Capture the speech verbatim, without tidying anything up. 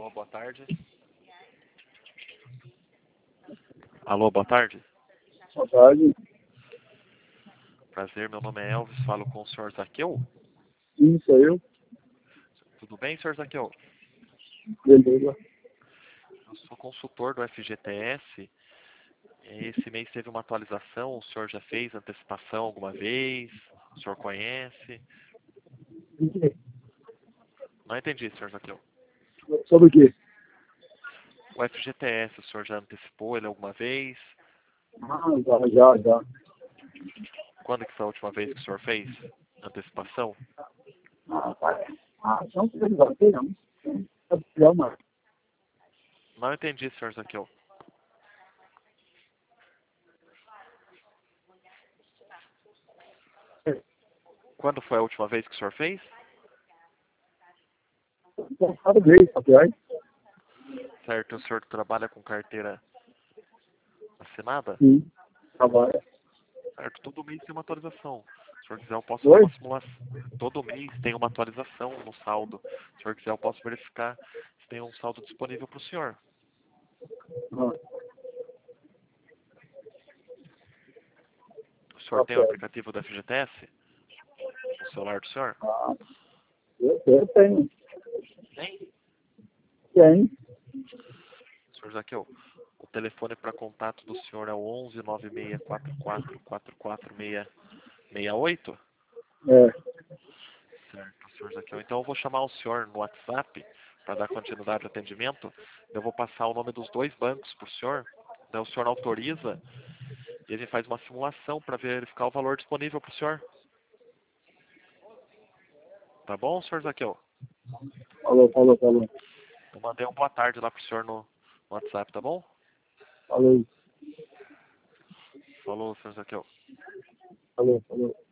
Alô, boa tarde. Alô, boa tarde. Boa tarde. Prazer, meu nome é Elvis, falo com o senhor Zaqueu. Sim, sou eu. Tudo bem, senhor Zaqueu? Beleza. Eu sou consultor do F G T S. Esse mês teve uma atualização, o senhor já fez antecipação alguma vez? O senhor conhece? Não entendi, senhor Zaqueu. Sobre o quê? O F G T S, o senhor já antecipou ele alguma vez? Ah, já, já, já. Quando que foi a última vez que o senhor fez antecipação? Ah, tá. Ah, não precisa aqui, não. Não, mas Não entendi, senhor Zaqueu. Quando foi a última vez que o senhor fez? cada vez, ok? Certo, o senhor trabalha com carteira assinada? Sim, trabalha. Certo, todo mês tem uma atualização. Se o senhor quiser, eu posso fazer Oi? uma simulação. Todo mês tem uma atualização no saldo. Se o senhor quiser, eu posso verificar se tem um saldo disponível para o senhor. Ah, O senhor tem o ok. aplicativo da F G T S no celular do senhor? Ah, eu, eu tenho. Tem. Tem. Senhor Zaqueu, o telefone para contato do senhor é o onze nove seis quatro quatro quatro quatro seis seis oito? É. Certo, senhor Zaqueu. Então eu vou chamar o senhor no WhatsApp para dar continuidade ao atendimento. Eu vou passar o nome dos dois bancos para o senhor. Daí o senhor autoriza e a gente faz uma simulação para verificar o valor disponível para o senhor. Tá bom, senhor Zaqueu? Falou, falou, falou. Eu mandei um boa tarde lá pro senhor no WhatsApp, tá bom? Falou, Falou, senhor Zaqueu. falou, falou.